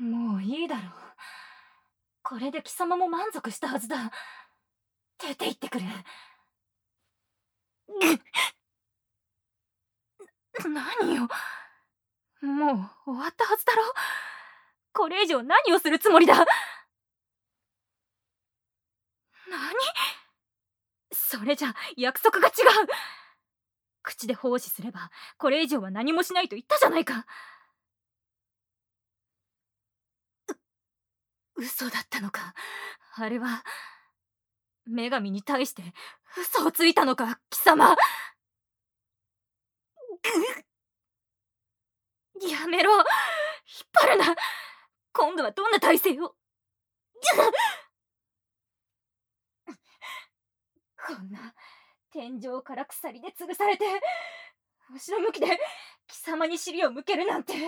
もういいだろう。これで貴様も満足したはずだ。出て行ってくれ。何よ。もう終わったはずだろ。これ以上何をするつもりだ。何？それじゃ約束が違う。口で奉仕すればこれ以上は何もしないと言ったじゃないか。嘘だったのか。あれは女神に対して嘘をついたのか、貴様。やめろ。引っ張るな。今度はどんな体勢を。こんな天井から鎖で吊るされて後ろ向きで貴様に尻を向けるなんて。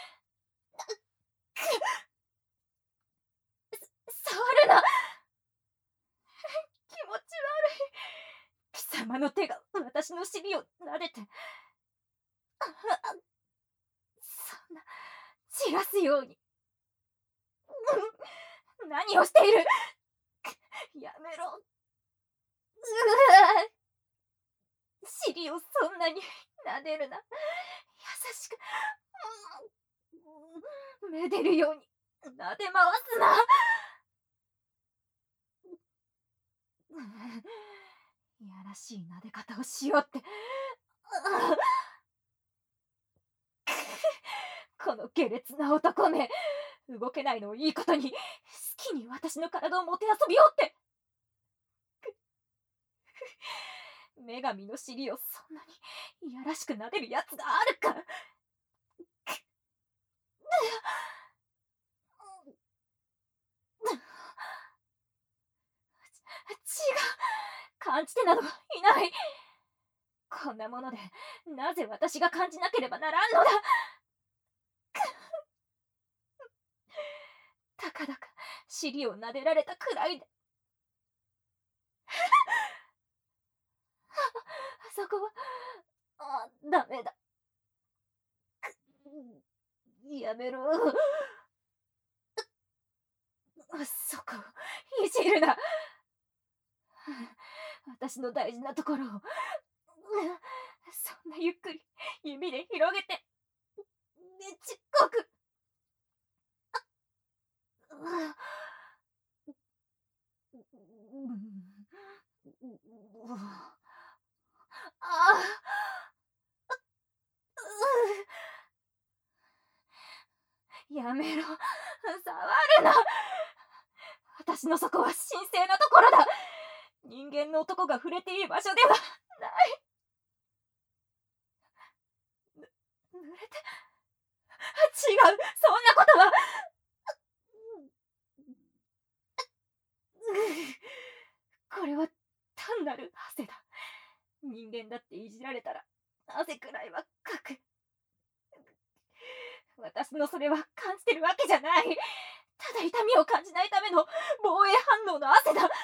触るな。気持ち悪い。貴様の手が私の尻を撫でて、そんな散らすように。何をしている。やめろ。尻をそんなに撫でるな。優しくめでるように撫で回すな。いやらしい撫で方をしようって。この下劣な男め。動けないのをいいことに好きに私の体をもてあそびようって。女神の尻をそんなにいやらしく撫でるやつがあるか。違う。感じてなどいない。こんなものでなぜ私が感じなければならんのだ。たかだか尻を撫でられたくらいで。あそこはダメだ。やめろ。そこをいじるな。私の大事なところをそんなゆっくり指で広げてちっこく。やめろ。触るな。私の底は神聖なところだ。人間の男が触れていい場所ではない。濡れて。違う、そんなことは。これは単なる汗だ。人間だっていじられたら汗くらいはかく。私のそれは感じてるわけじゃない。ただ痛みを感じないための防衛反応の汗だ。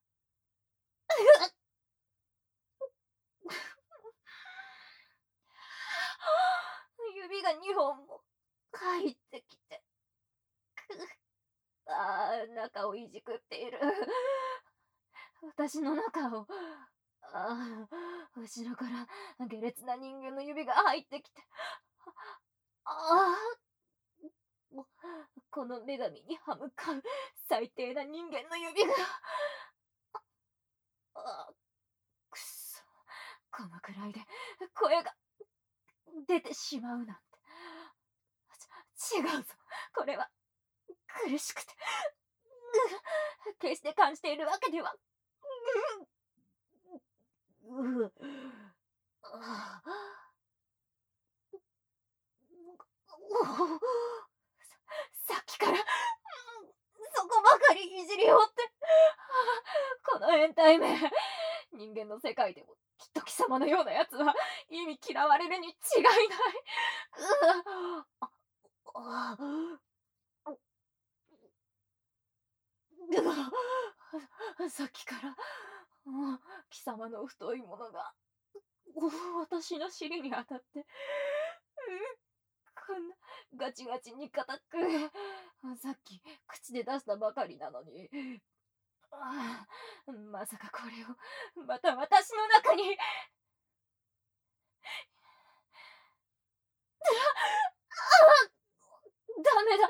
指が2本も入ってきて、中をいじくっている。私の中を。後ろから下劣な人間の指が入ってきて、あこの女神に歯向かう最低な人間の指が。くそ、このくらいで声が出てしまうなんて。違うぞ、これは苦しくて決して感じているわけでは。さっきからそこばかりいじりおって。この変態め。人間の世界でもきっと貴様のようなやつは意味嫌われるに違いない。さっきから貴様の太いものが私の尻に当たって、こんなガチガチに硬くさっき口で出したばかりなのに。まさかこれをまた私の中に。ダメだ。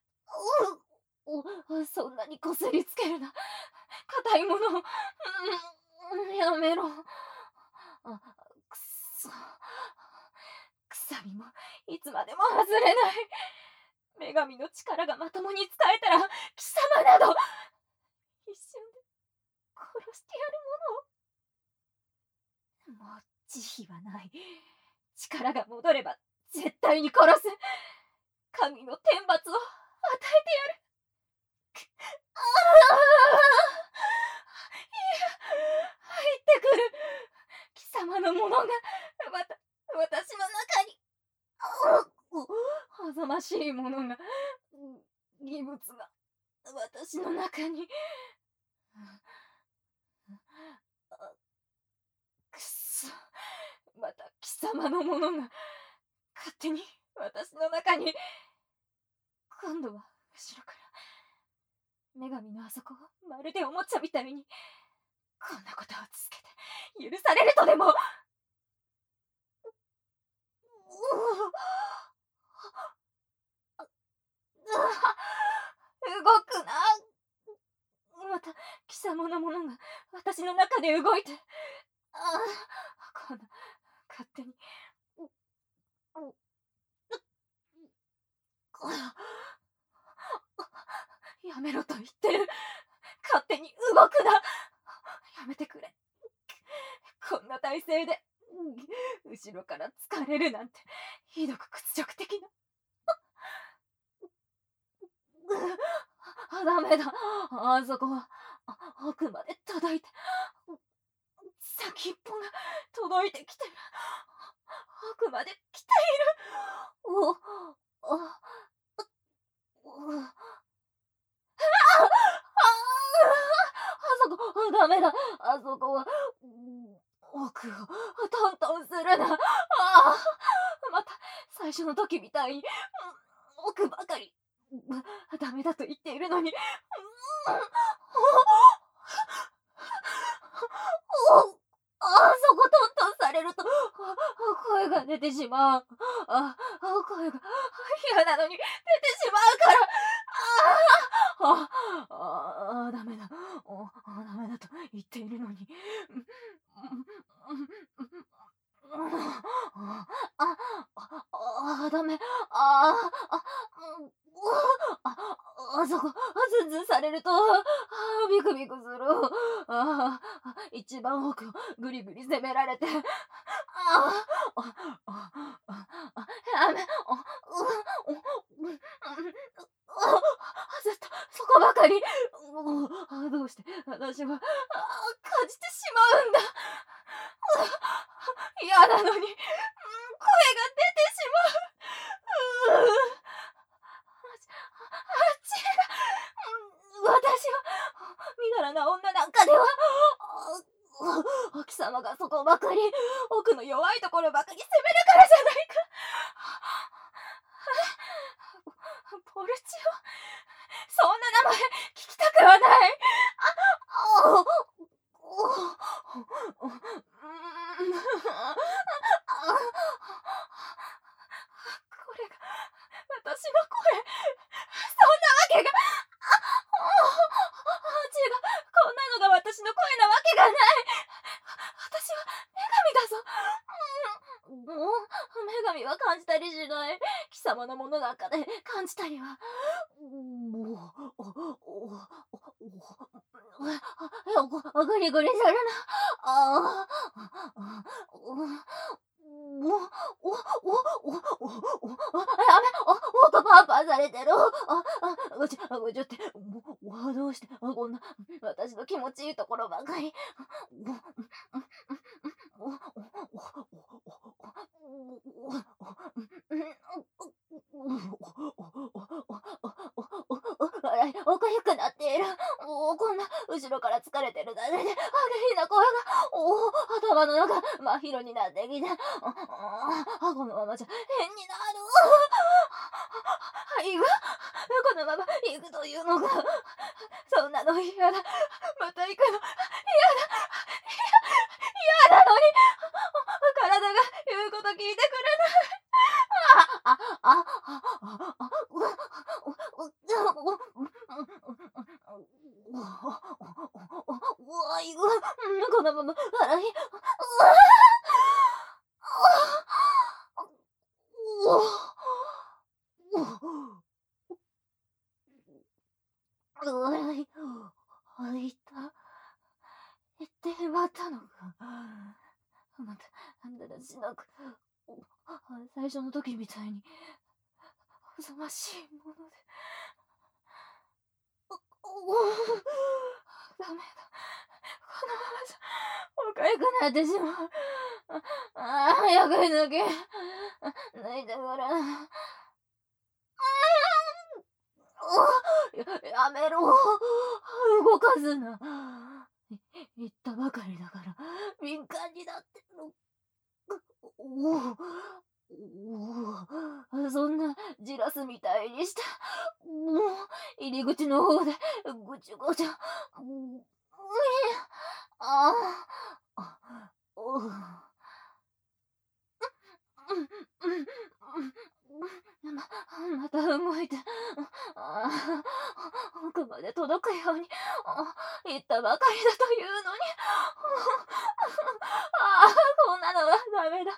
そんなにこすりつけるな。硬いものを。やめろ。くそ。くさびもいつまでも外れない。女神の力がまともに使えたら貴様など一瞬で殺してやるものを。もう慈悲はない。力が戻れば絶対に殺す。神の天罰を与えてやる。入ってくる。貴様のものが私の中に。おぞましいものが、義物が私の中に。くそ。また貴様のものが勝手に私の中に。今度は後ろから女神のあそこをまるでおもちゃみたいに。こんなことを続けて許されるとでも。動くな。また貴様のものが私の中で動いて。こんな勝手に。やめろと言ってる。勝手に動くな。やめてくれ。こんな体勢で後ろから疲れるなんてひどく屈辱的な。ダメだ。あそこは奥まで届いて、先っぽが届いてきてる。奥まで来ている。あそこダメだ。あそこは奥をトントンするな。また最初の時みたいに奥ばかり。ダメだと言っているのに。そこトントンされると声が出てしまう。声が嫌なのに出てしまうから。ダメだ。ダメだと言っているのに。ダメ。そこズンズンされるとビクビクする。一番奥をグリグリ攻められて。やめ。ずっとそこばかり。どうして私は感じてしまうんだ。嫌なのに声が出てしまう。私はみだらな女なんかでは。貴様がそこばかり奥の弱いところばかり責めるからじゃないか。ポルチオ、そんな名前聞きたくはない。これが私の声。そんなわけが。違う。こんなのが私の声なわけがない。私は女神だぞ。女神は感じたりしない。貴様のものなんかで感じたりは。グリグリするな。奥パンパンされてる。ちょってどうしてこんな私の気持ちいいところばかり。奥ゆくなっている。こんな後ろから疲れてるだけで激しいな声が。頭の中真っ広になってきて。このままじゃ変になる。肺がこのまま行くというのか。そんなの嫌だ。また行くの。嫌だ。嫌なのに、体が言うこと聞いてくれない。あ、あ、あ、あ、あ、あ、うわ、このまま笑い、開いた。言ってしまったのか。また、だらしなく、最初の時みたいに、おぞましいもので。ダメだ。このままじゃ、おかゆくなってしまう。早く抜け。抜いてくれ。やめろ。動かすな。言ったばかりだから、敏感になってる。そんなじらすみたいにして、入り口の方でぐちゅぐちゅ。ああ、また動いて、奥まで届くように言ったばかりだというのに、こんなのはダメだ。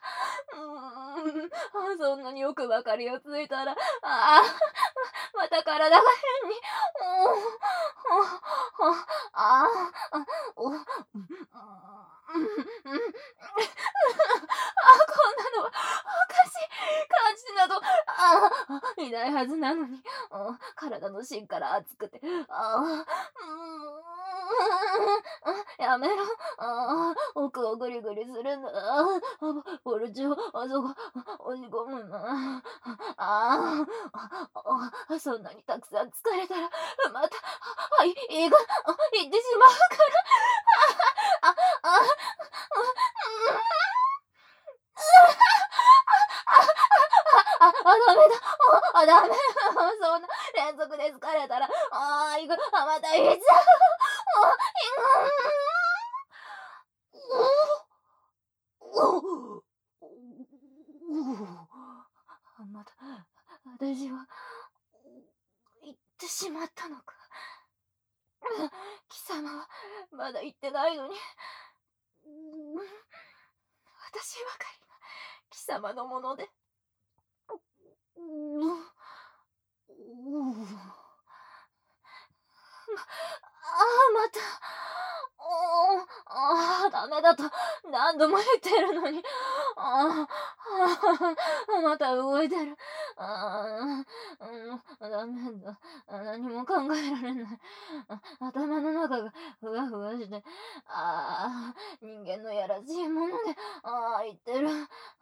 そんなに奥ばかりをついたら、また体が変に。こんなのはおかしい感じなど、いないはずなのに、体の芯から熱くて、やめろ。奥をぐりぐりするんだ。ボルチを、そこ、押し込むな。そんなにたくさん疲れたら、また、胃が、いってしまうから。ダメだ。ダメ。そんな連続で疲れたら、胃が、またいっちゃう。また、私は、言ってしまったのか。貴様は、まだ言ってないのに。私ばかりが、貴様のもので。また。ダメだと何度も言ってるのに。また動いてる。ダメだ。何も考えられない。頭の中がふわふわして、人間のやらしいもので、言ってる。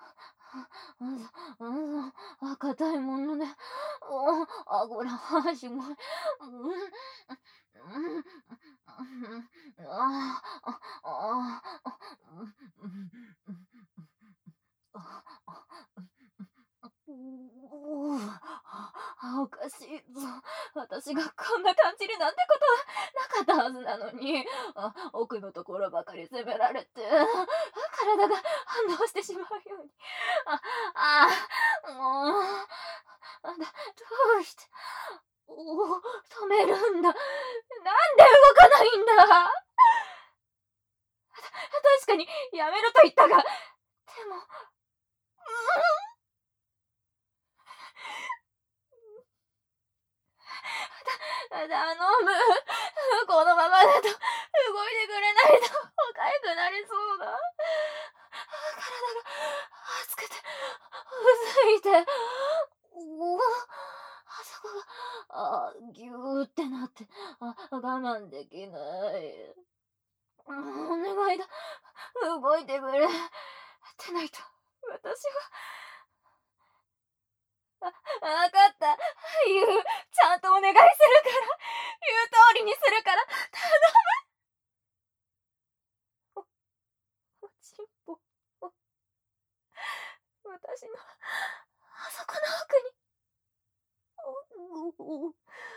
硬いもので、これはしごい。おかしいぞ。私がこんな感じるなんてことはなかったはずなのに、奥のところばかり責められて、体が反応してしまうように。もう、どうして、止めるんだ。なんで動かないんだ。確かに、やめろと言ったが、でも、頼む。このままだと動いてくれないとおかゆくなりそうだ。体が熱くて、うずいて、そこが、ぎゅーってなって、我慢できない。お願いだ。動いてくれ。でないと、私は。わかった。ちゃんとお願いするから。言う通りにするから。頼む。おちんぽ。私の、あそこの奥に。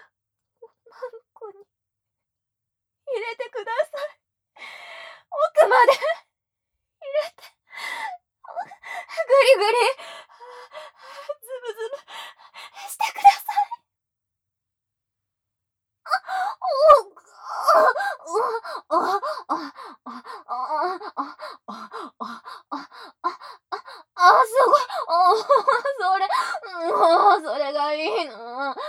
それがいいの。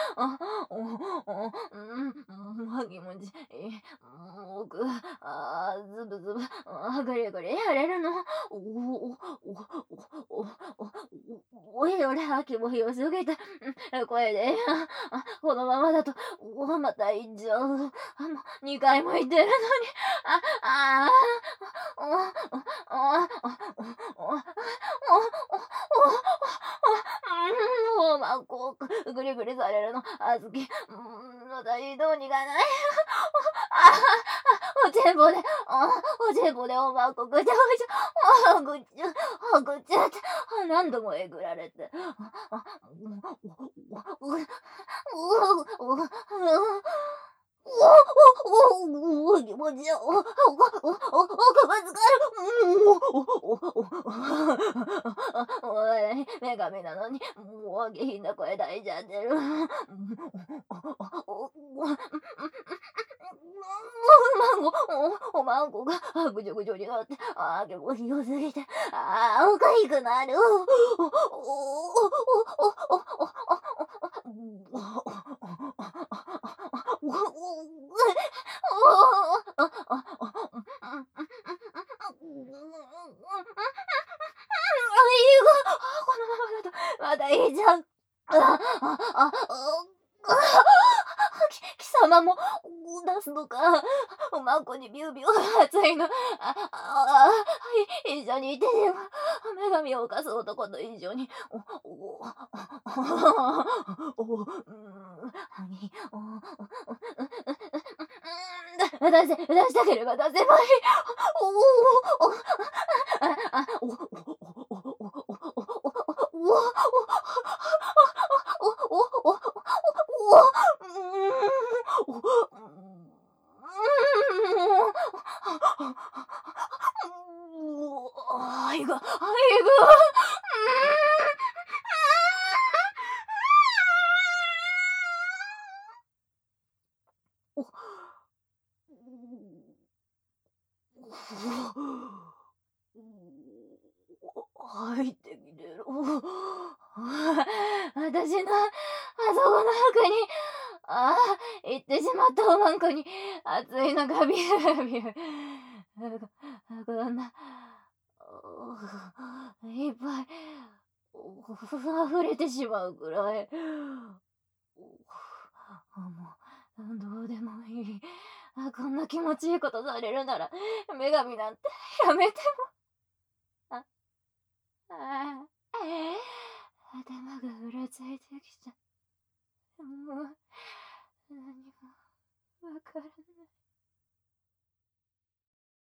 気持ちいい。奥、ズブズブ、ぐりぐりやれるの。おお、お、お、お、おい、俺は気も良すぎて、これで、このままだと、また行っちゃう。もう2回も行ってるのに、あ、ああ、まあ、こう、ぐりぐりされるの、あずき、私どうにかない。おちんぽで、おちんぽでおまんこぐちゃぐちゃ、ぐちゃ、ぐちゃって、何度もえぐられて、気持ちよ、奥がつかる。女神なのに、もう下品な声出しちゃってる。おまんこがぐちょぐちょになって、気持ちよすぎて、おかしくなる。このままだと、まだいいじゃん。貴様も出すのか。おまんこにビュービュー熱いの。一緒にいてでも、女神を犯す男と一緒に。出したければ出せばいい。入ってきてる。私の、あそこの服に、行ってしまったおまんこに、熱いのがビュービュー。こんな、いっぱい、溢れてしまうくらい。もう、どうでもいい。こんな気持ちいいことされるなら、女神なんてやめても。頭がうらついてきた。もう、何もわからない。